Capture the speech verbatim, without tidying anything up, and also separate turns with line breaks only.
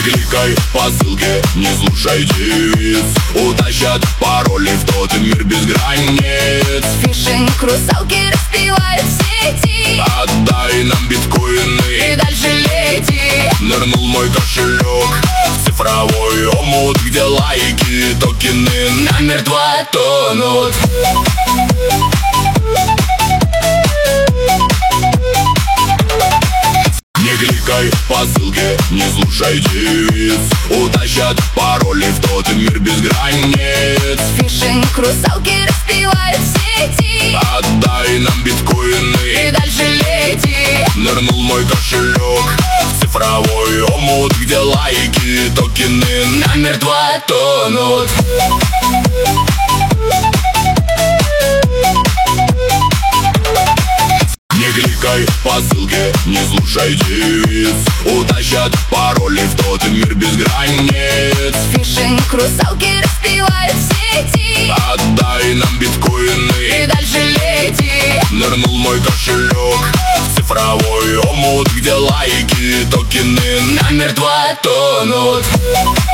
кликай по ссылке, не слушай девиц. Утащат пароли в тот мир без границ.
Фишинг русалки распевают в сети.
Отдай нам биткоины
И дальше лети.
Нырнул мой кошелек в цифровой омут, где лайки, токены намертво тонут. Не кликай по ссылке, не слушай девиц. Утащат пароли в тот мир без границ.
Фишинг русалки распевают в сети.
Отдай нам биткоины
И дальше лети.
Нырнул мой кошелек в цифровой омут, где лайки, токены намертво тонут. Не кликай по ссылке, не слушай девиц. Утащат пароли в тот мир без границ.
Фишинг русалки распевают в сети.
Отдай нам биткоины
И дальше лети.
Нырнул мой кошелек в цифровой омут, где лайки, токены намертво тонут.